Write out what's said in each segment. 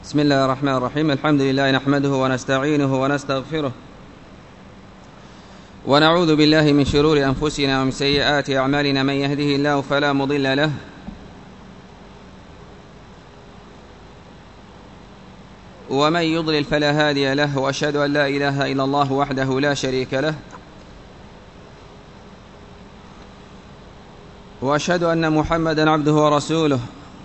بسم الله الرحمن الرحيم. الحمد لله نحمده ونستعينه ونستغفره ونعوذ بالله من شرور أنفسنا ومن سيئات أعمالنا. من يهده الله فلا مضل له ومن يضلل فلا هادي له، وأشهد أن لا إله إلا الله وحده لا شريك له، وأشهد أن محمدًا عبده ورسوله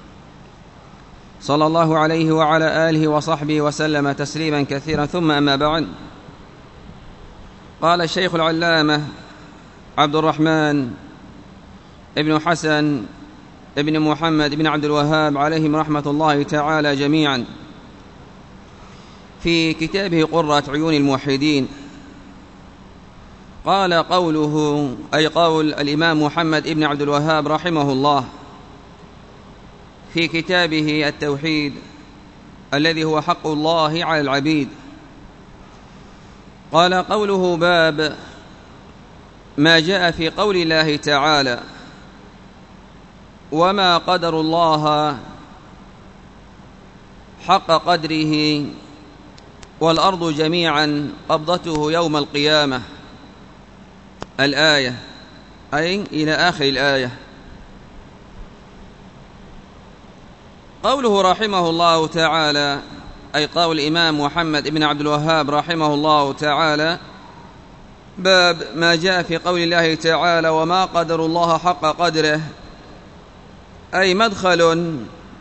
صلى الله عليه وعلى آله وصحبه وسلم تسليما كثيرا. ثم أما بعد، قال الشيخ العلامة عبد الرحمن ابن حسن ابن محمد بن عبد الوهاب عليهم رحمة الله تعالى جميعا في كتابه قرة عيون الموحدين، قال قوله أي قول الإمام محمد بن عبد الوهاب رحمه الله في كتابه التوحيد الذي هو حق الله على العبيد، قال قوله باب ما جاء في قول الله تعالى وما قدر الله حق قدره والأرض جميعا قبضته يوم القيامة، الآية أي إلى آخر الآية. قوله رحمه الله تعالى أي قول الإمام محمد بن عبد الوهاب رحمه الله تعالى باب ما جاء في قول الله تعالى وما قدر الله حق قدره، أي مدخل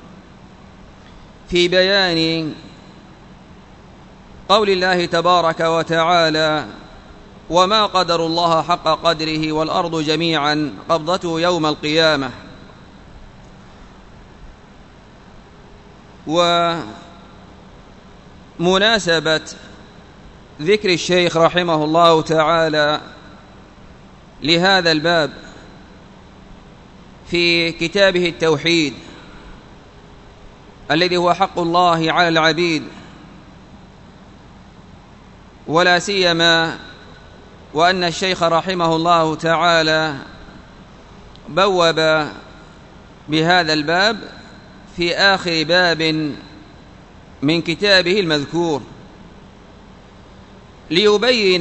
في بيان قول الله تبارك وتعالى وما قدر الله حق قدره والأرض جميعا قبضته يوم القيامة. ومناسبة ذكر الشيخ رحمه الله تعالى لهذا الباب في كتابه التوحيد الذي هو حق الله على العبيد، ولا سيما وأن الشيخ رحمه الله تعالى بوب بهذا الباب في آخر باب من كتابه المذكور ليبين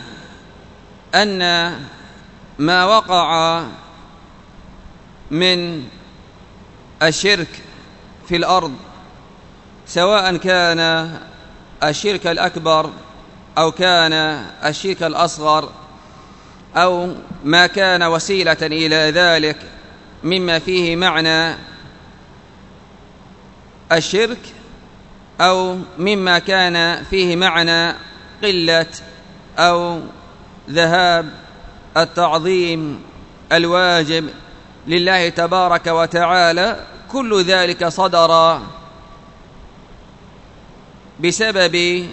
أن ما وقع من الشرك في الأرض، سواء كان الشرك الأكبر أو كان الشرك الأصغر أو ما كان وسيلة إلى ذلك مما فيه معنى الشرك أو مما كان فيه معنى قلة أو ذهاب التعظيم الواجب لله تبارك وتعالى، كل ذلك صدر بسبب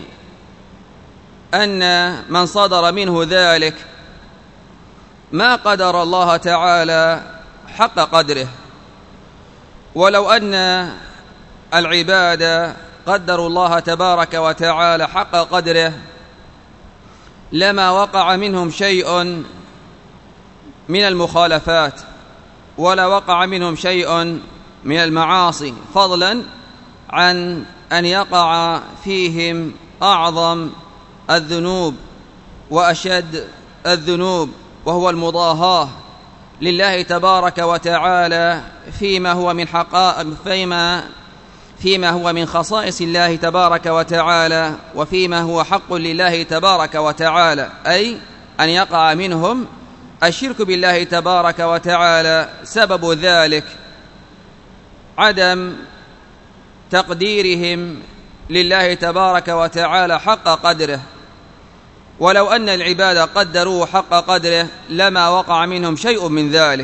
أن من صدر منه ذلك ما قدر الله تعالى حق قدره. ولو أن العباد قدروا الله تبارك وتعالى حق قدره لما وقع منهم شيء من المخالفات ولا وقع منهم شيء من المعاصي، فضلا عن أن يقع فيهم أعظم الذنوب وأشد الذنوب، وهو المضاهاة لله تبارك وتعالى فيما هو من خصائص الله تبارك وتعالى وفيما هو حق لله تبارك وتعالى، أي أن يقع منهم الشرك بالله تبارك وتعالى. سبب ذلك عدم تقديرهم لله تبارك وتعالى حق قدره، ولو أن العباد قدروه حق قدره لما وقع منهم شيء من ذلك.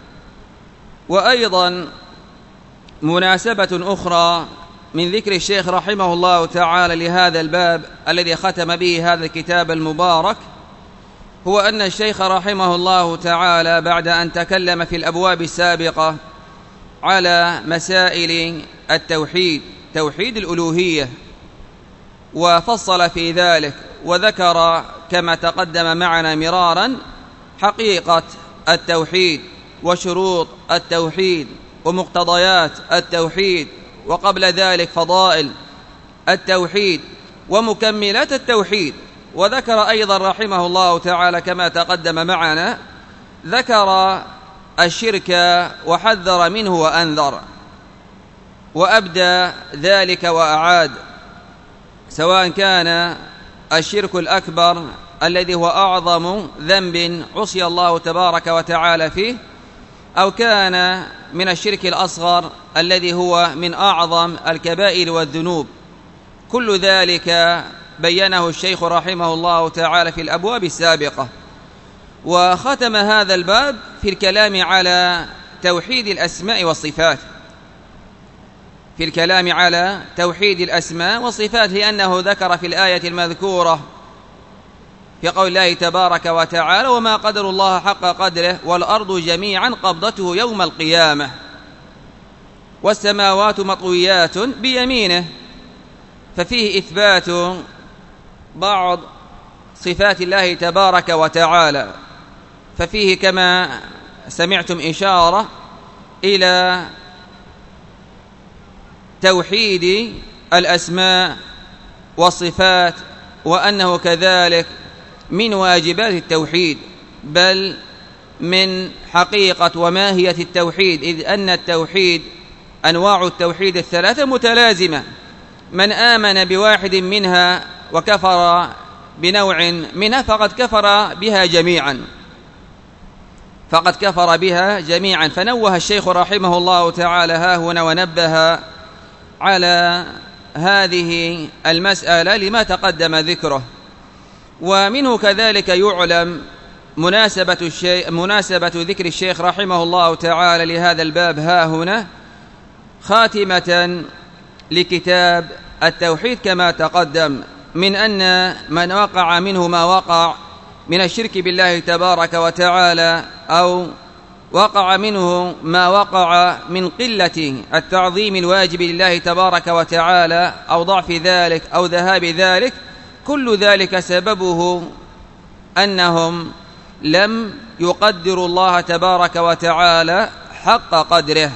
وأيضا مناسبة أخرى من ذكر الشيخ رحمه الله تعالى لهذا الباب الذي ختم به هذا الكتاب المبارك هو أن الشيخ رحمه الله تعالى بعد أن تكلم في الأبواب السابقة على مسائل التوحيد، توحيد الألوهية، وفصل في ذلك وذكر كما تقدم معنا مرارا حقيقة التوحيد وشروط التوحيد ومقتضيات التوحيد، وقبل ذلك فضائل التوحيد ومكملات التوحيد. وذكر أيضا رحمه الله تعالى كما تقدم معنا، ذكر الشرك وحذر منه وأنذر، وأبدى ذلك وأعاد، سواء كان الشرك الأكبر الذي هو أعظم ذنب عصي الله تبارك وتعالى فيه، أو كان من الشرك الأصغر الذي هو من أعظم الكبائر والذنوب. كل ذلك بينه الشيخ رحمه الله تعالى في الأبواب السابقة. وختم هذا الباب في الكلام على توحيد الأسماء والصفات، في الكلام على توحيد الأسماء والصفات، لأنه ذكر في الآية المذكورة في قول الله تبارك وتعالى: وما قدر الله حق قدره والأرض جميعا قبضته يوم القيامة والسماوات مطويات بيمينه. ففيه إثبات بعض صفات الله تبارك وتعالى، ففيه كما سمعتم إشارة إلى توحيد الأسماء والصفات، وأنه كذلك من واجبات التوحيد، بل من حقيقة وماهية التوحيد، إذ أن التوحيد أنواع التوحيد الثلاثة متلازمة، من آمن بواحد منها وكفر بنوع منها فقد كفر بها جميعا. فنوه الشيخ رحمه الله تعالى هاهنا ونبه على هذه المسألة لما تقدم ذكره. ومنه كذلك يعلم مناسبة ذكر الشيخ رحمه الله تعالى لهذا الباب هاهنا خاتمة لكتاب التوحيد كما تقدم، من أن من وقع منه ما وقع من الشرك بالله تبارك وتعالى، أو وقع منه ما وقع من قلة التعظيم الواجب لله تبارك وتعالى، أو ضعف ذلك أو ذهاب ذلك، كل ذلك سببه أنهم لم يقدروا الله تبارك وتعالى حق قدره.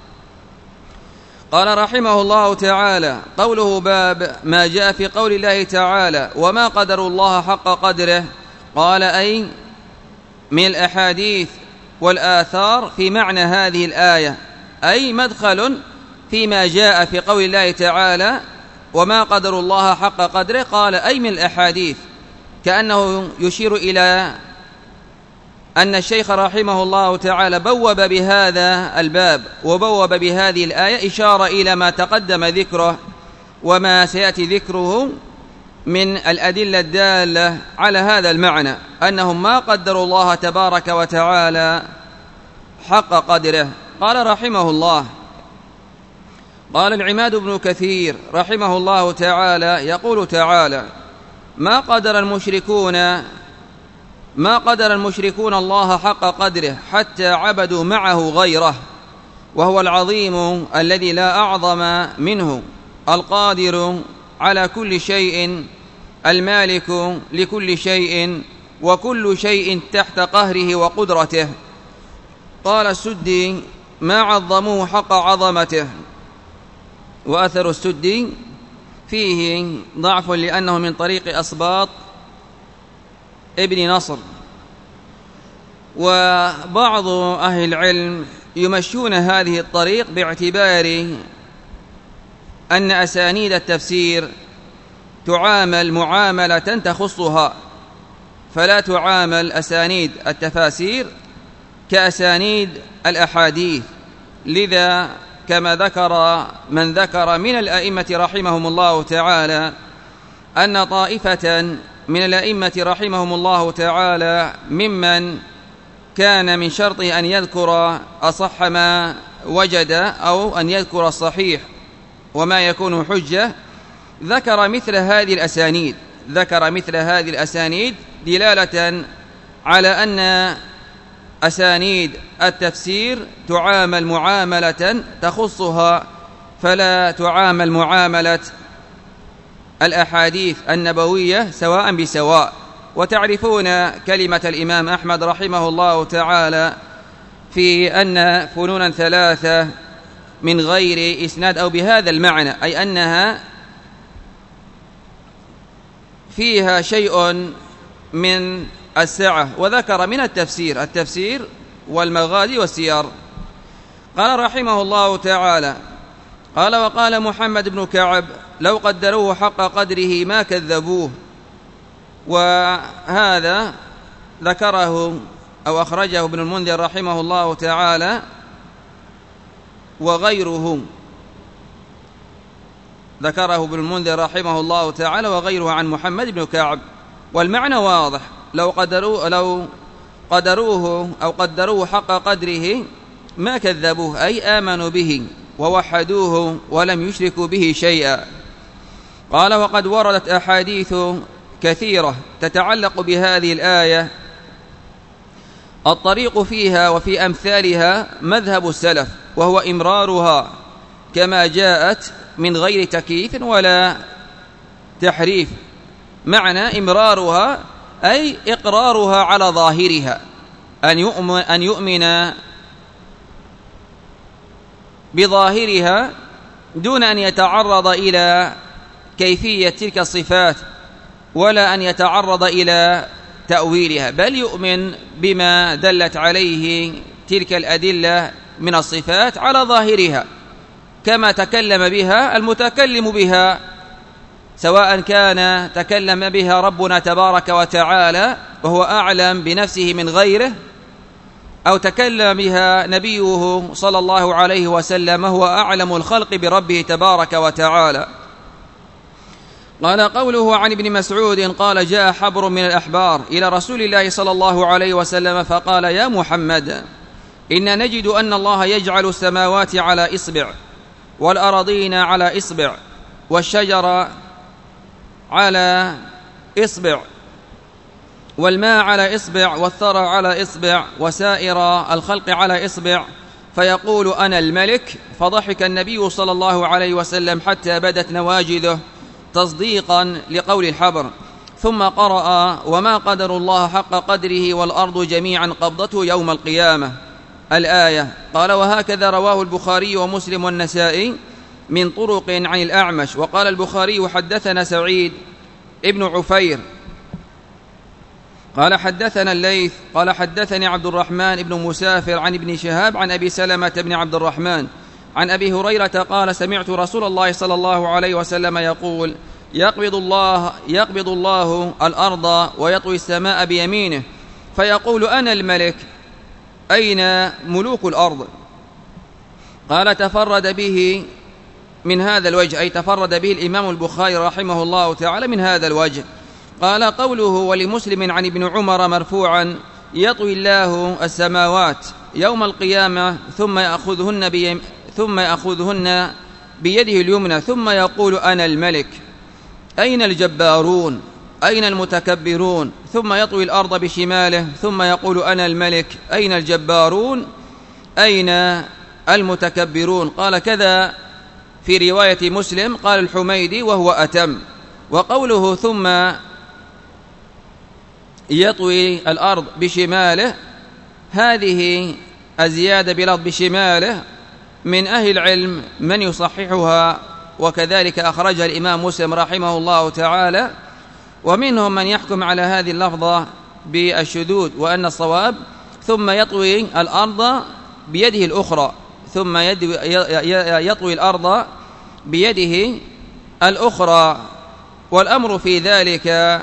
قال رحمه الله تعالى: قوله باب ما جاء في قول الله تعالى: وما قدروا الله حق قدره، قال أي من الأحاديث والآثار في معنى هذه الآية، أي مدخل فيما جاء في قول الله تعالى: وما قدروا الله حق قدره، قال أي من الأحاديث، كأنه يشير إلى أن الشيخ رحمه الله تعالى بوب بهذا الباب وبوب بهذه الآية إشارة إلى ما تقدم ذكره وما سيأتي ذكره من الأدلة الدالة على هذا المعنى، أنهم ما قدروا الله تبارك وتعالى حق قدره. قال رحمه الله: قال العماد بن كثير رحمه الله تعالى يقول تعالى: ما قدر المشركون الله حق قدره حتى عبدوا معه غيره، وهو العظيم الذي لا أعظم منه، القادر على كل شيء، المالك لكل شيء، وكل شيء تحت قهره وقدرته. قال السدي: ما عظموه حق عظمته. وأثر السدي فيه ضعف لأنه من طريق أصباط ابن نصر. وبعض أهل العلم يمشون هذه الطريق باعتبار أن أسانيد التفسير تعامل معاملة تخصها، فلا تعامل أسانيد التفاسير كأسانيد الأحاديث. لذا كما ذكر من ذكر من الأئمة رحمهم الله تعالى أن طائفة من الأئمة رحمهم الله تعالى ممن كان من شرطه أن يذكر أصح ما وجد أو أن يذكر الصحيح وما يكون حجة، ذكر مثل هذه الأسانيد دلالة على أن أسانيد التفسير تعامل معاملة تخصها، فلا تعامل معاملة الأحاديث النبوية سواء بسواء. وتعرفون كلمة الإمام أحمد رحمه الله تعالى في أن فنونا ثلاثة من غير إسناد أو بهذا المعنى، أي أنها فيها شيء من السعة، وذكر من التفسير والمغازي والسير. قال رحمه الله تعالى: قال: وقال محمد بن كعب: لو قدروه حق قدره ما كذبوه. وهذا ذكره أو أخرجه ابن المنذر رحمه الله تعالى وغيره، ذكره ابن المنذر رحمه الله تعالى وغيره عن محمد بن كعب. والمعنى واضح: لو قدروه حق قدره ما كذبوه، أي آمنوا به ووحدوه ولم يشركوا به شيئا. قال: وقد وردت أحاديث كثيرة تتعلق بهذه الآية، الطريق فيها وفي أمثالها مذهب السلف، وهو إمرارها كما جاءت من غير تكييف ولا تحريف. معنى إمرارها أي إقرارها على ظاهرها، أن يؤمن بظاهرها دون أن يتعرض إلى كيفية تلك الصفات ولا أن يتعرض إلى تأويلها، بل يؤمن بما دلت عليه تلك الأدلة من الصفات على ظاهرها كما تكلم بها المتكلم بها، سواء كان تكلم بها ربنا تبارك وتعالى وهو أعلم بنفسه من غيره، أو تكلم بها نبيه صلى الله عليه وسلم وهو أعلم الخلق بربه تبارك وتعالى. قال: قوله عن ابن مسعود قال: جاء حبر من الأحبار إلى رسول الله صلى الله عليه وسلم فقال: يا محمد، إن نجد أن الله يجعل السماوات على إصبع، والأراضين على إصبع، والشجر على إصبع، والماء على إصبع، والثرى على إصبع، وسائر الخلق على إصبع، فيقول: أنا الملك. فضحك النبي صلى الله عليه وسلم حتى بدت نواجذه تصديقا لقول الحبر، ثم قرأ: وما قدر الله حق قدره والأرض جميعا قبضته يوم القيامة، الآية. قال: وهكذا رواه البخاري ومسلم والنسائي من طرق عن الأعمش. وقال البخاري: حدثنا سعيد ابن عفير قال حدثنا الليث قال حدثني عبد الرحمن بن مسافر عن ابن شهاب عن أبي سلمة بن عبد الرحمن عن أبي هريرة قال: سمعت رسول الله صلى الله عليه وسلم يقول: يقبض الله الأرض ويطوي السماء بيمينه، فيقول: أنا الملك، أين ملوك الأرض؟ قال: تفرد به من هذا الوجه، أي تفرد به الإمام البخاري رحمه الله تعالى من هذا الوجه. قال: قوله ولمسلم عن ابن عمر مرفوعا: يطوي الله السماوات يوم القيامة ثم يأخذهن بيده اليمنى ثم يقول: أنا الملك، أين الجبارون؟ أين المتكبرون؟ ثم يطوي الأرض بشماله ثم يقول: أنا الملك، أين الجبارون؟ أين المتكبرون؟ قال: كذا في رواية مسلم. قال الحميدي وهو أتم. وقوله ثم يطوي الأرض بشماله، هذه الزيادة بالأرض بشماله من أهل العلم من يصححها، وكذلك أخرجها الإمام مسلم رحمه الله تعالى، ومنهم من يحكم على هذه اللفظة بالشذوذ، وأن الصواب ثم يطوي الأرض بيده الأخرى، ثم يطوي الأرض بيده الأخرى. والأمر في ذلك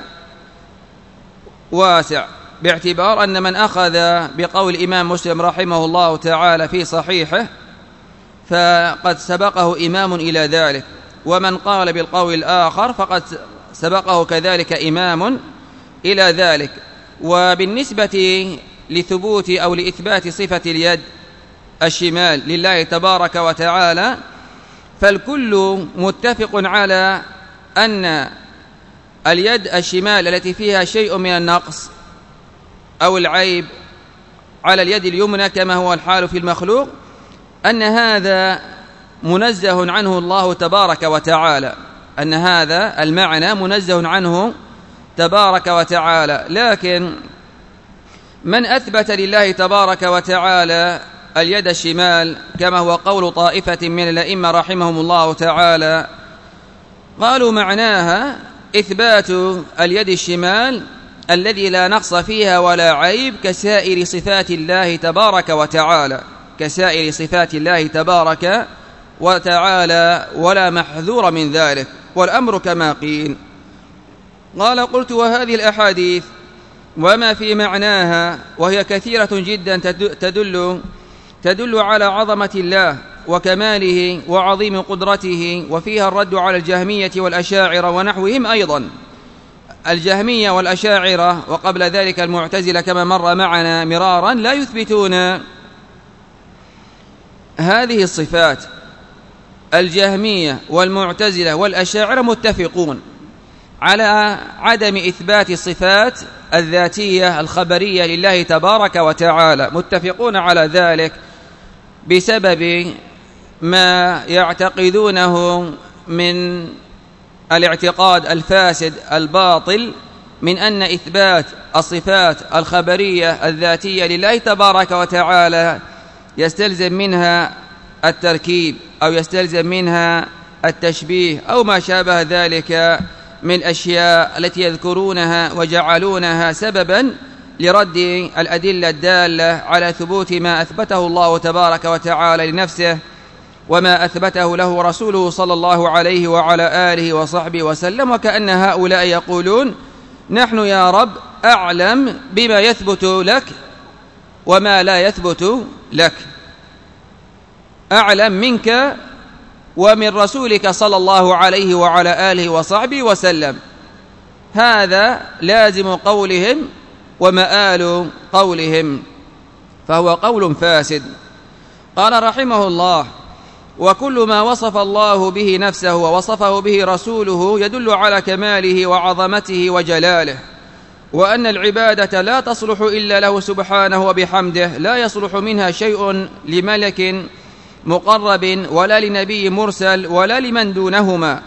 واسع، باعتبار أن من أخذ بقول الإمام مسلم رحمه الله تعالى في صحيحه فقد سبقه إمام إلى ذلك، ومن قال بالقول الآخر فقد سبقه كذلك إمام إلى ذلك. وبالنسبة لثبوت أو لإثبات صفة اليد الشمال لله تبارك وتعالى، فالكل متفق على أن اليد الشمال التي فيها شيء من النقص أو العيب على اليد اليمنى كما هو الحال في المخلوق، أن هذا منزه عنه الله تبارك وتعالى، أن هذا المعنى منزه عنه تبارك وتعالى. لكن من أثبت لله تبارك وتعالى اليد الشمال كما هو قول طائفة من الأئمة رحمهم الله تعالى، قالوا معناها إثبات اليد الشمال الذي لا نقص فيها ولا عيب كسائر صفات الله تبارك وتعالى، كسائر صفات الله تبارك وتعالى، ولا محذور من ذلك، والأمر كما قيل. قال: قلت: وهذه الأحاديث وما في معناها وهي كثيرة جدا تدل على عظمة الله وكماله وعظيم قدرته، وفيها الرد على الجهمية والأشاعرة ونحوهم أيضا. الجهمية والأشاعرة وقبل ذلك المعتزلة كما مر معنا مرارا لا يثبتون هذه الصفات. الجهمية والمعتزلة والأشاعرة متفقون على عدم إثبات الصفات الذاتية الخبرية لله تبارك وتعالى، متفقون على ذلك بسبب ما يعتقدونه من الاعتقاد الفاسد الباطل من أن إثبات الصفات الخبرية الذاتية لله تبارك وتعالى يستلزم منها التركيب أو يستلزم منها التشبيه أو ما شابه ذلك من الأشياء التي يذكرونها وجعلونها سببا لرد الأدلة الدالة على ثبوت ما أثبته الله تبارك وتعالى لنفسه وما أثبته له رسوله صلى الله عليه وعلى آله وصحبه وسلم، وكأن هؤلاء يقولون: نحن يا رب أعلم بما يثبت لك وما لا يثبت لك، أعلم منك ومن رسولك صلى الله عليه وعلى آله وصحبه وسلم. هذا لازم قولهم ومآل قولهم، فهو قول فاسد. قال رحمه الله: وكل ما وصف الله به نفسه ووصفه به رسوله يدل على كماله وعظمته وجلاله، وأن العبادة لا تصلح إلا له سبحانه وبحمده، لا يصلح منها شيء لملك مقرب ولا لنبي مرسل ولا لمن دونهما،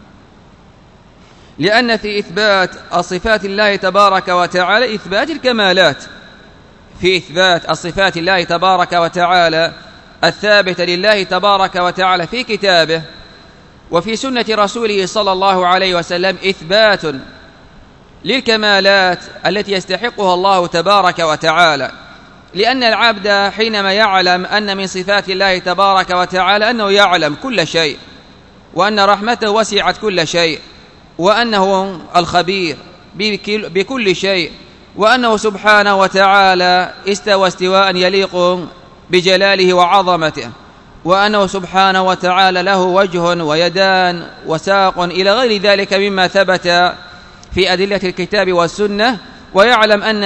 لأن في إثبات الصفات الله تبارك وتعالى إثبات الكمالات، في إثبات الصفات الله تبارك وتعالى الثابتة لله تبارك وتعالى في كتابه وفي سنة رسوله صلى الله عليه وسلم إثبات للكمالات التي يستحقها الله تبارك وتعالى، لأن العبد حينما يعلم أن من صفات الله تبارك وتعالى أنه يعلم كل شيء، وأن رحمته وسعت كل شيء، وأنه الخبير بكل شيء، وأنه سبحانه وتعالى استوى استواء يليق بجلاله وعظمته، وأنه سبحانه وتعالى له وجه ويدان وساق إلى غير ذلك مما ثبت في أدلة الكتاب والسنة، ويعلم أن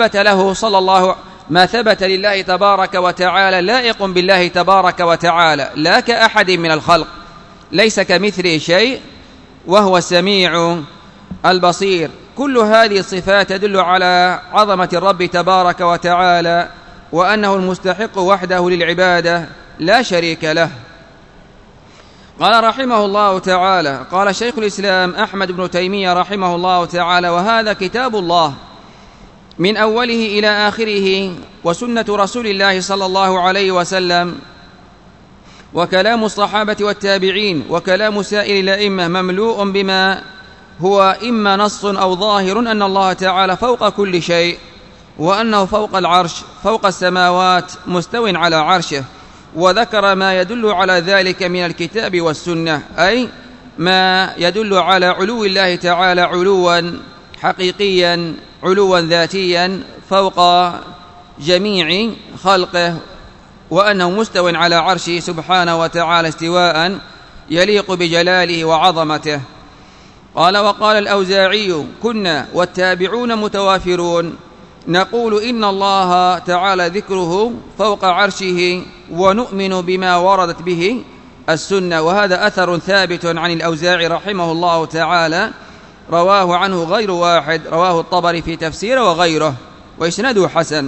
ما ثبت لله تبارك وتعالى لائق بالله تبارك وتعالى لا كأحد من الخلق، ليس كمثله شيء وهو السميع البصير. كل هذه الصفات تدل على عظمة الرب تبارك وتعالى، وأنه المستحق وحده للعبادة لا شريك له. قال رحمه الله تعالى: قال شيخ الإسلام أحمد بن تيمية رحمه الله تعالى: وهذا كتاب الله من أوله إلى آخره، وسنة رسول الله صلى الله عليه وسلم، وكلام الصحابة والتابعين، وكلام سائر الأئمة، مملوء بما هو إما نص أو ظاهر أن الله تعالى فوق كل شيء، وأنه فوق العرش فوق السماوات مستو على عرشه، وذكر ما يدل على ذلك من الكتاب والسنة، أي ما يدل على علو الله تعالى علوا حقيقيا، علوا ذاتيا فوق جميع خلقه، وأنه مستو على عرشه سبحانه وتعالى استواء يليق بجلاله وعظمته. قال: وقال الأوزاعي: كنا والتابعون متوافرون نقول إن الله تعالى ذكره فوق عرشه، ونؤمن بما وردت به السنة. وهذا أثر ثابت عن الأوزاعي رحمه الله تعالى، رواه عنه غير واحد، رواه الطبري في تفسيره وغيره، وإسناده حسن.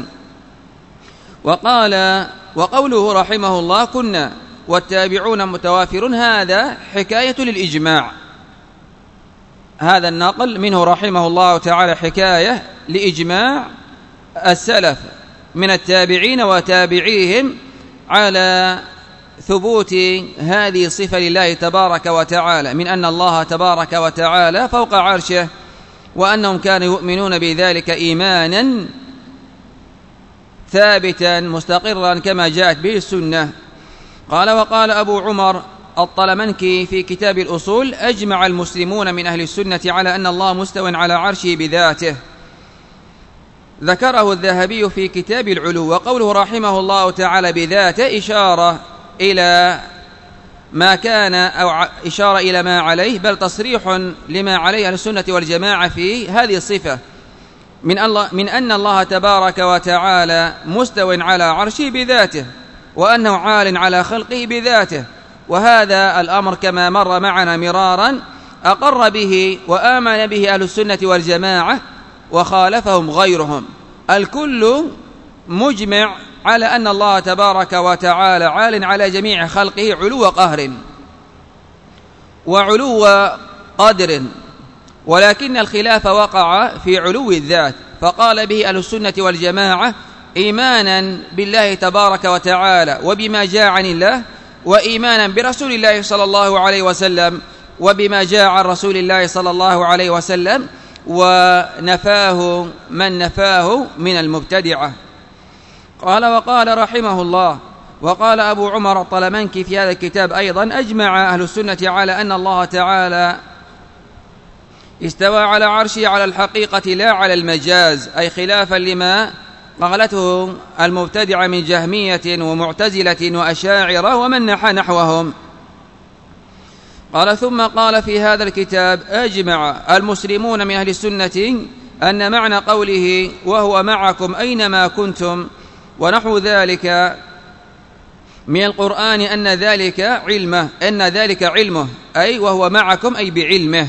وقال: وقوله رحمه الله كنا والتابعون متوافرون، هذا حكاية للإجماع، هذا النقل منه رحمه الله تعالى حكاية لإجماع السلف من التابعين وتابعيهم على ثبوت هذه الصفة لله تبارك وتعالى من أن الله تبارك وتعالى فوق عرشه، وأنهم كانوا يؤمنون بذلك إيمانا ثابتا مستقرا كما جاءت به السنة. قال: وقال أبو عمر الطلمنكي في كتاب الأصول: أجمع المسلمون من أهل السنة على أن الله مستوٍ على عرشه بذاته. ذكره الذهبي في كتاب العلو. وقوله رحمه الله تعالى بذاته إشارة إلى ما كان أو إشارة إلى ما عليه، بل تصريح لما عليه أهل السنة والجماعة في هذه الصفة من أن الله تبارك وتعالى مستوٍ على عرشه بذاته، وأنه عال على خلقه بذاته. وهذا الأمر كما مر معنا مرارا أقر به وآمن به أهل السنة والجماعة وخالفهم غيرهم. الكل مجمع على أن الله تبارك وتعالى عال على جميع خلقه علو قهر وعلو قدر، ولكن الخلاف وقع في علو الذات، فقال به أهل السنة والجماعة إيمانا بالله تبارك وتعالى وبما جاء عن الله، وإيمانا برسول الله صلى الله عليه وسلم وبما جاء عن رسول الله صلى الله عليه وسلم، ونفاه من نفاه من المبتدعة. قال: وقال رحمه الله: وقال أبو عمر الطلمنكي في هذا الكتاب أيضا: أجمع أهل السنة على أن الله تعالى استوى على عرشه على الحقيقة لا على المجاز، أي خلافا لما قالته المبتدعة من جهمية ومعتزلة وأشاعرة ومن نحى نحوهم. قال: ثم قال في هذا الكتاب: أجمع المسلمون من أهل السنة أن معنى قوله وهو معكم أينما كنتم ونحو ذلك من القرآن أن ذلك علمه، أي وهو معكم أي بعلمه،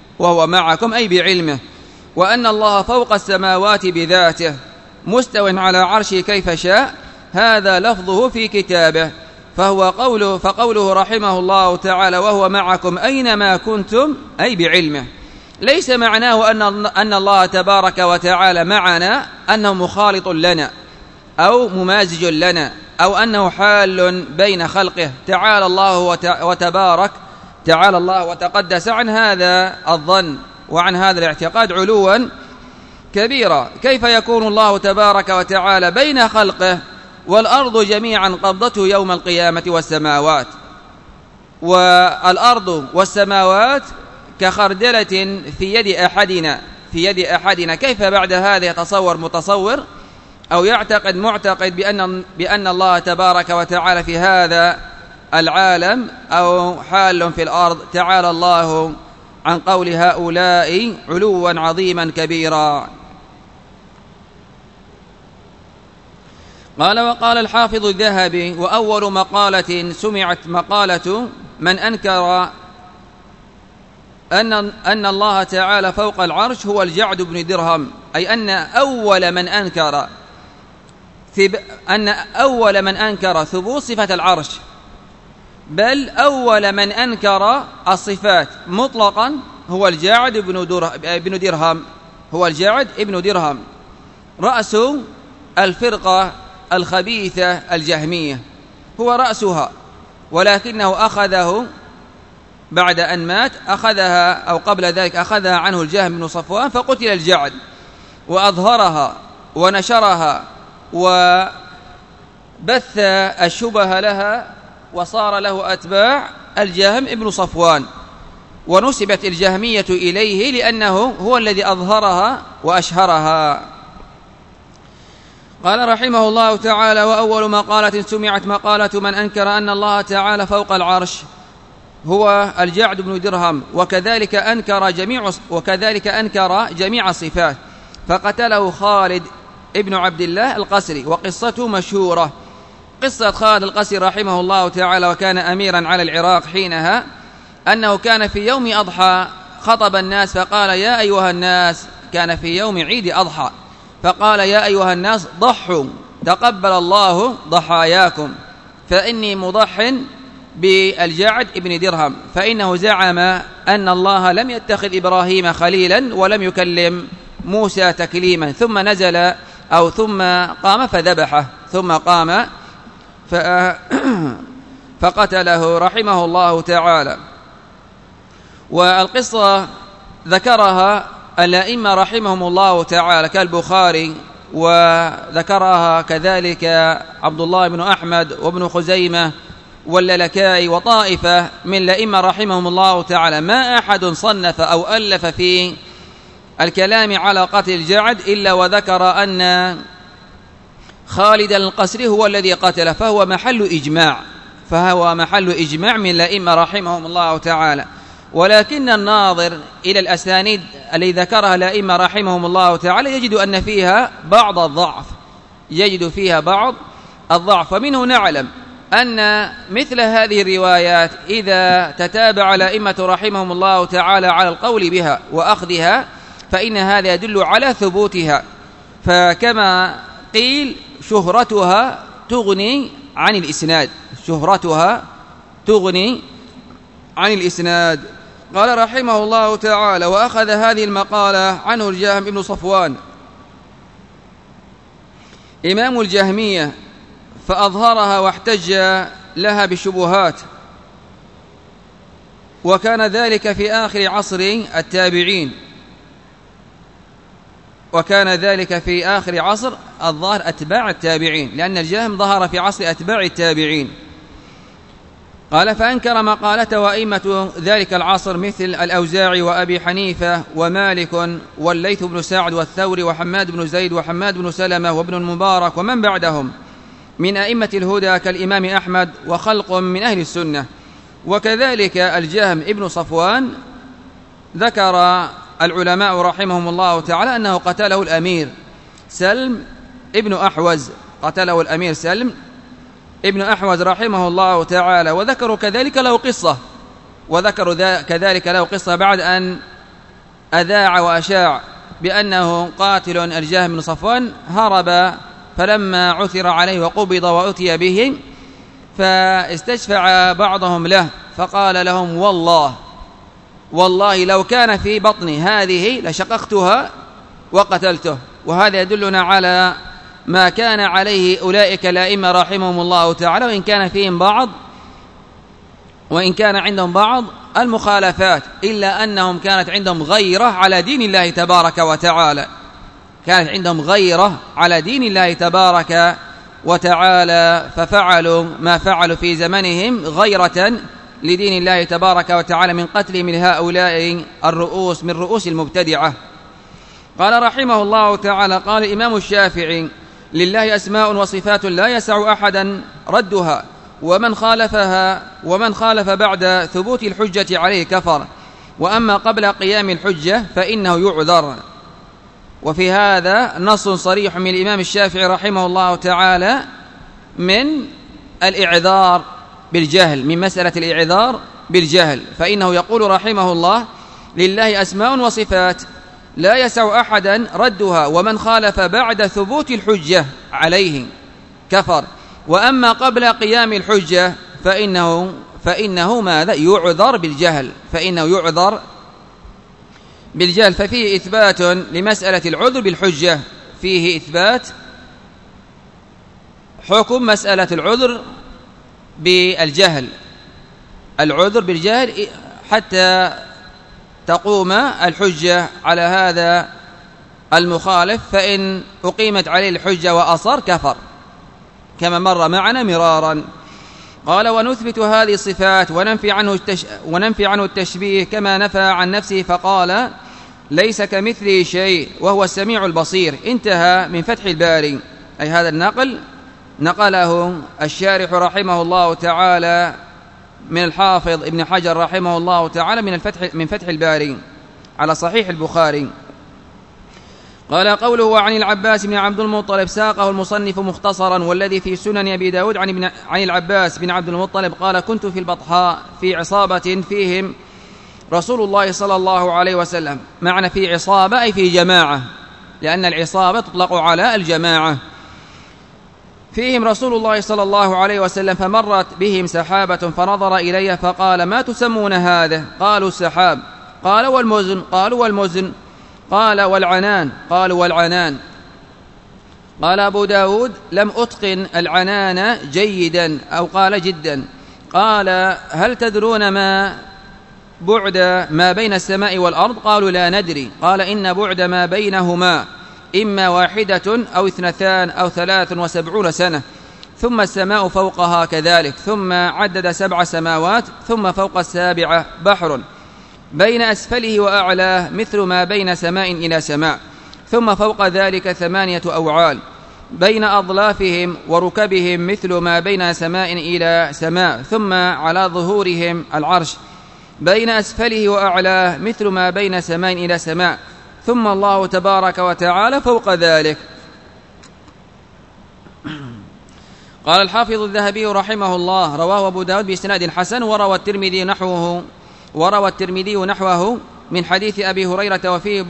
وأن الله فوق السماوات بذاته مستوٍ على عرشه كيف شاء، هذا لفظه في كتابه. فقوله رحمه الله تعالى وهو معكم أينما كنتم أي بعلمه، ليس معناه أن الله تبارك وتعالى معنا أنه مخالط لنا أو ممازج لنا أو أنه حال بين خلقه. تعالى الله وتقدس عن هذا الظن وعن هذا الاعتقاد علوا كبيرا. كيف يكون الله تبارك وتعالى بين خلقه والأرض جميعا قبضته يوم القيامة والسماوات، والأرض والسماوات كخردلة في يد أحدنا؟ كيف بعد هذا يتصور متصور أو يعتقد معتقد بأن الله تبارك وتعالى في هذا العالم أو حال في الأرض؟ تعالى الله عن قول هؤلاء علوا عظيما كبيرا. قال: وقال الحافظ الذهبي: وأول مقالة سمعت مقالة من أنكر أن الله تعالى فوق العرش هو الجعد بن درهم، أي أن أول من أنكر ثبوت صفة العرش، بل أول من أنكر الصفات مطلقا هو الجعد بن درهم، رأس الفرقة الخبيثة الجهمية، هو رأسها، ولكنه أخذه بعد أن مات، أخذها أو قبل ذلك أخذها عنه الجهم بن صفوان، فقتل الجعد وأظهرها ونشرها وبث الشبه لها، وصار له أتباع الجهم بن صفوان، ونسبت الجهمية إليه لأنه هو الذي أظهرها وأشهرها. قال رحمه الله تعالى: وأول مقالة سمعت مقالة من أنكر أن الله تعالى فوق العرش هو الجعد بن درهم، وكذلك أنكر جميع الصفات، فقتله خالد ابن عبد الله القسري. وقصته مشهورة، قصة خالد القسري رحمه الله تعالى، وكان أميرا على العراق حينها، أنه كان في يوم أضحى خطب الناس فقال: يا أيها الناس، كان في يوم عيد أضحى، فقال: يا أيها الناس ضحوا تقبل الله ضحاياكم، فإني مضح بالجعد ابن درهم، فإنه زعم أن الله لم يتخذ إبراهيم خليلا ولم يكلم موسى تكليما، ثم قام فذبحه، فقتله رحمه الله تعالى. والقصة ذكرها الأئمة رحمهم الله تعالى كالبخاري، وذكرها كذلك عبد الله بن أحمد وابن خزيمة واللالكائي وطائفة من الأئمة رحمهم الله تعالى. ما أحد صنف أو ألف في الكلام على قتل الجعد إلا وذكر أن خالد القسري هو الذي قتله، فهو محل إجماع من الأئمة رحمهم الله تعالى. ولكن الناظر إلى الأسانيد التي ذكرها الأئمة رحمهم الله تعالى يجد أن فيها بعض الضعف، ومنه نعلم أن مثل هذه الروايات إذا تتابع الأئمة رحمهم الله تعالى على القول بها وأخذها فإن هذا يدل على ثبوتها. فكما قيل شهرتها تغني عن الإسناد. قال رحمه الله تعالى: وأخذ هذه المقالة عنه الجهم بن صفوان إمام الجهمية فأظهرها واحتج لها بالشبهات، وكان ذلك في آخر عصر الظاهر أتباع التابعين، لأن الجهم ظهر في عصر أتباع التابعين. قال: فأنكر مقالته وأئمة ذلك العصر مثل الأوزاعي وأبي حنيفة ومالك والليث بن سعد والثوري وحماد بن زيد وحماد بن سلمة وابن المبارك ومن بعدهم من أئمة الهدى كالإمام أحمد وخلق من أهل السنة. وكذلك الجهم ابن صفوان ذكر العلماء رحمهم الله تعالى أنه قتله الأمير سلم ابن أحوز رحمه الله تعالى. وذكروا كذلك له قصة بعد أن أذاع وأشاع بأنه قاتل الجهم بن صفوان، هرب فلما عثر عليه وقبض وأتي به فاستشفع بعضهم له فقال لهم: والله لو كان في بطني هذه لشققتها وقتلته. وهذا يدلنا على ما كان عليه أولئك الأئمة رحمهم الله تعالى، وإن كان عندهم بعض المخالفات، إلا أنهم كانت عندهم غيرة على دين الله تبارك وتعالى، ففعلوا ما فعلوا في زمنهم غيرة لدين الله تبارك وتعالى من قتل من هؤلاء من رؤوس المبتدعة. قال رحمه الله تعالى: قال الإمام الشافعي: لله أسماء وصفات لا يسع أحدا ردها، ومن خالف بعد ثبوت الحجة عليه كفر، وأما قبل قيام الحجة فإنه يعذر. وفي هذا نص صريح من الإمام الشافعي رحمه الله تعالى من مسألة الإعذار بالجهل، فإنه يقول رحمه الله: لله أسماء وصفات لا يسع أحدا ردها، ومن خالف بعد ثبوت الحجة عليه كفر، وأما قبل قيام الحجة فإنه ماذا؟ يعذر بالجهل. ففيه إثبات لمسألة العذر بالحجة، فيه إثبات حكم مسألة العذر بالجهل حتى تقوم الحجة على هذا المخالف، فإن أقيمت عليه الحجة وأصر كفر كما مر معنا مرارا. قال: ونثبت هذه الصفات وننفي عنه التشبيه كما نفى عن نفسه فقال: ليس كمثله شيء وهو السميع البصير. انتهى من فتح الباري. أي هذا النقل نقله الشارح رحمه الله تعالى من الحافظ ابن حجر رحمه الله تعالى من فتح الباري على صحيح البخاري. قال: قوله عن العباس بن عبد المطلب ساقه المصنف مختصرا، والذي في سنن أبي داود عن العباس بن عبد المطلب قال: كنت في البطحاء في عصابة فيهم رسول الله صلى الله عليه وسلم. معنى في عصابة أي في جماعة، لأن العصابة تطلق على الجماعة. فيهم رسول الله صلى الله عليه وسلم، فمرت بهم سحابة فنظر إلي فقال: ما تسمون هذا؟ قالوا: السحاب. قال: والمزن؟ قالوا: والمزن. قال: والعنان؟ قالوا: والعنان. قال أبو داود: لم أتقن العنان جيدا، أو قال جدا. قال: هل تدرون ما بعد ما بين السماء والأرض؟ قالوا: لا ندري. قال: إن بعد ما بينهما إما 1 أو 2 أو 73 سنة، ثم السماء فوقها كذلك، ثم عدد 7 سماوات، ثم فوق السابعة بحر، بين أسفله وأعلاه مثل ما بين سماء إلى سماء، ثم فوق ذلك 8 أوعال، بين أضلافهم وركبهم مثل ما بين سماء إلى سماء، ثم على ظهورهم العرش، بين أسفله وأعلاه مثل ما بين سماء إلى سماء، ثم الله تبارك وتعالى فوق ذلك. قال الحافظ الذهبي رحمه الله: رواه أبو داود بإسناد حسن، وروى الترمذي نحوه من حديث أبي هريرة، وفيه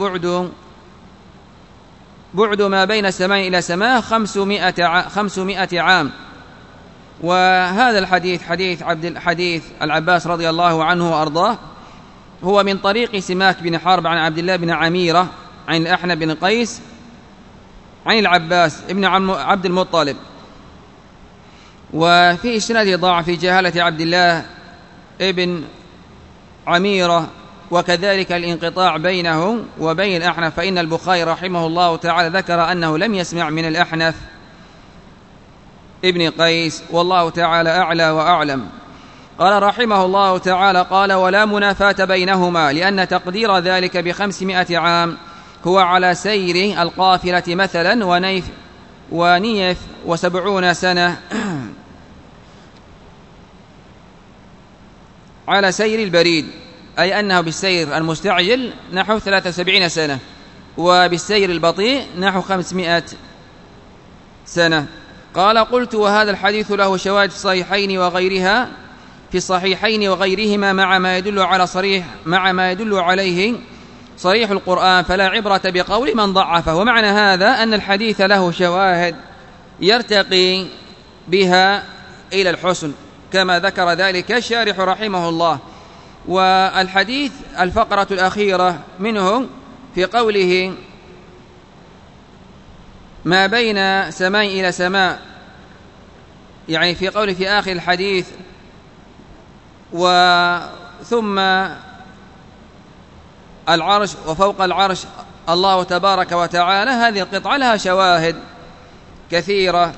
بعد ما بين السماء إلى سماء 500 عام. وهذا الحديث حديث العباس رضي الله عنه وأرضاه، هو من طريق سماك بن حرب عن عبد الله بن عميرة عن الأحنف بن قيس عن العباس ابن عبد المطلب، وفي إسناده ضعف في جهالة عبد الله ابن عميرة، وكذلك الانقطاع بينه وبين الأحنف، فإن البخاري رحمه الله تعالى ذكر أنه لم يسمع من الأحنف ابن قيس، والله تعالى أعلى وأعلم. قال رحمه الله تعالى: قال: ولا منافاة بينهما، لأن تقدير ذلك ب500 عام هو على سير القافلة مثلا، ونيف 70 سنة على سير البريد، أي أنه بالسير المستعجل نحو 73 سنة، وبالسير البطيء نحو 500 سنة. قال: قلت: وهذا الحديث له شواهد في الصحيحين وغيرهما مع ما يدل عليه صريح القرآن، فلا عبرة بقول من ضعفه. ومعنى هذا أن الحديث له شواهد يرتقي بها إلى الحسن، كما ذكر ذلك الشارح رحمه الله. والحديث الفقرة الأخيرة منه في قوله: ما بين سماء إلى سماء، يعني في قوله في آخر الحديث: ثم العرش وفوق العرش الله تبارك وتعالى، هذه القطعة لها شواهد كثيرة،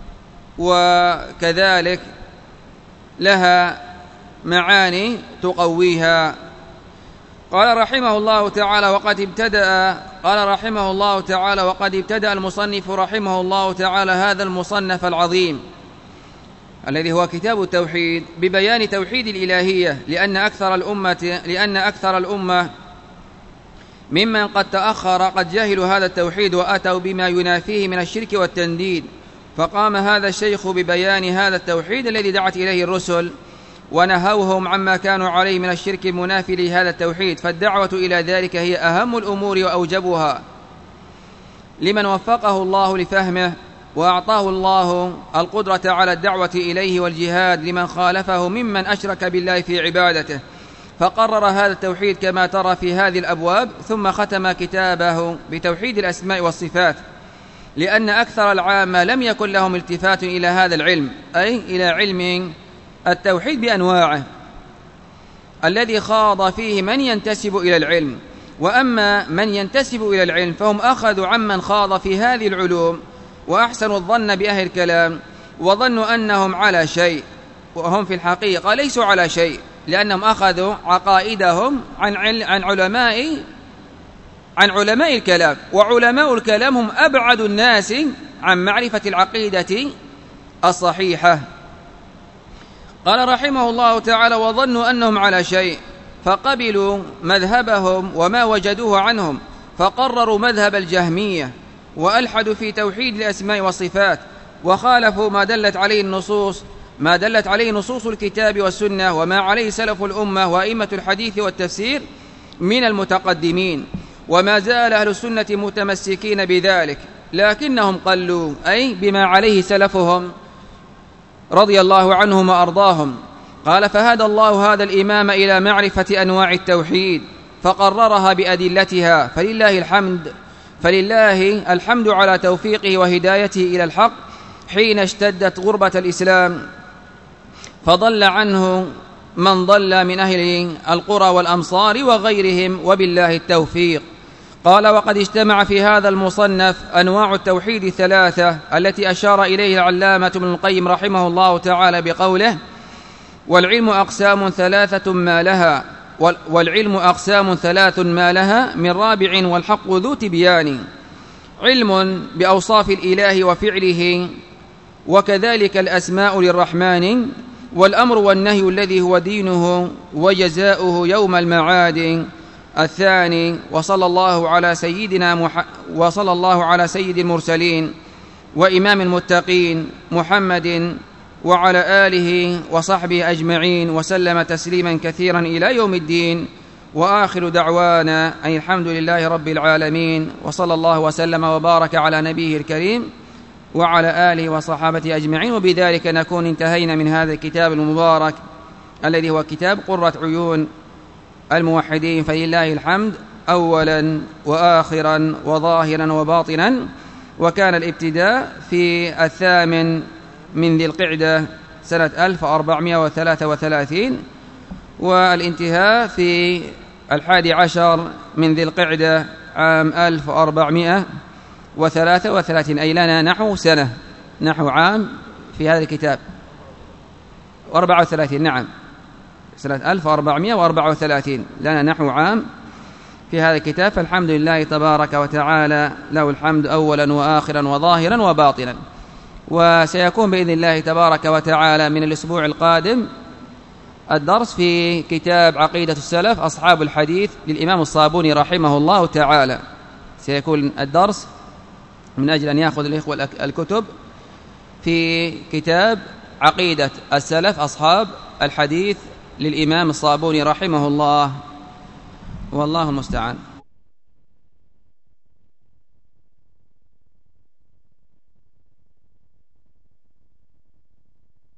وكذلك لها معاني تقويها. قال رحمه الله تعالى: وقد ابتدأ المصنف رحمه الله تعالى هذا المصنف العظيم الذي هو كتاب التوحيد ببيان توحيد الإلهية، لأن أكثر الأمة ممن قد تأخر قد جهلوا هذا التوحيد وأتوا بما ينافيه من الشرك والتنديد، فقام هذا الشيخ ببيان هذا التوحيد الذي دعت إليه الرسل ونهوهم عما كانوا عليه من الشرك المنافي لهذا التوحيد، فالدعوة إلى ذلك هي أهم الأمور وأوجبها لمن وفقه الله لفهمه، وأعطاه الله القدرة على الدعوة إليه والجهاد لمن خالفه ممن أشرك بالله في عبادته، فقرر هذا التوحيد كما ترى في هذه الأبواب، ثم ختم كتابه بتوحيد الأسماء والصفات، لأن أكثر العامة لم يكن لهم التفات إلى هذا العلم، أي إلى علم التوحيد بأنواعه الذي خاض فيه من ينتسب إلى العلم. وأما من ينتسب إلى العلم فهم أخذوا عمن خاض في هذه العلوم، وأحسنوا الظن بأهل الكلام، وظنوا أنهم على شيء، وهم في الحقيقة ليسوا على شيء، لأنهم أخذوا عقائدهم عن علماء الكلام، وعلماء الكلام هم أبعد الناس عن معرفة العقيدة الصحيحة. قال رحمه الله تعالى: وظنوا أنهم على شيء، فقبلوا مذهبهم وما وجدوه عنهم، فقرروا مذهب الجهمية، وألحدوا في توحيد الأسماء والصفات، وخالفوا ما دلت عليه نصوص الكتاب والسنة، وما عليه سلف الأمة وأئمة الحديث والتفسير من المتقدمين، وما زال أهل السنة متمسكين بذلك، لكنهم قلوا، أي بما عليه سلفهم رضي الله عنهم وأرضاهم. قال: فهدى الله هذا الإمام إلى معرفة أنواع التوحيد، فقررها بأدلتها، فلله الحمد على توفيقه وهدايته إلى الحق حين اشتدت غربة الإسلام، فضل عنه من ضل من أهل القرى والأمصار وغيرهم، وبالله التوفيق. قال: وقد اجتمع في هذا المصنف أنواع التوحيد الثلاثة التي أشار إليه العلامة ابن القيم رحمه الله تعالى بقوله: والعلم أقسام ثلاثة ما لها من رابع والحق ذو تبيان. علم بأوصاف الإله وفعله، وكذلك الأسماء للرحمن، والأمر والنهي الذي هو دينه وجزاؤه يوم المعاد. الثاني: وصلى الله على سيد المرسلين وإمام المتقين محمد وعلى آله وصحبه أجمعين وسلم تسليما كثيرا إلى يوم الدين. وآخر دعوانا أن الحمد لله رب العالمين، وصلى الله وسلم وبارك على نبيه الكريم وعلى آله وصحابته أجمعين. وبذلك نكون انتهينا من هذا الكتاب المبارك الذي هو كتاب قرة عيون الموحدين، فلله الحمد أولا وآخرا وظاهرا وباطنا. وكان الابتداء في 8 من ذي القعدة سنة 1433، والانتهاء في 11 من ذي القعدة عام 1433، أي لنا نحو عام في هذا الكتاب 34. نعم، سنة 1434 لنا نحو عام في هذا الكتاب. فالحمد لله تبارك وتعالى، له الحمد أولا وآخرا وظاهرا وباطنا. وسيكون بإذن الله تبارك وتعالى من الأسبوع القادم الدرس في كتاب عقيدة السلف أصحاب الحديث للإمام الصابوني رحمه الله تعالى. سيكون الدرس من أجل أن يأخذ الإخوة الكتب في كتاب عقيدة السلف أصحاب الحديث للإمام الصابوني رحمه الله، والله المستعان.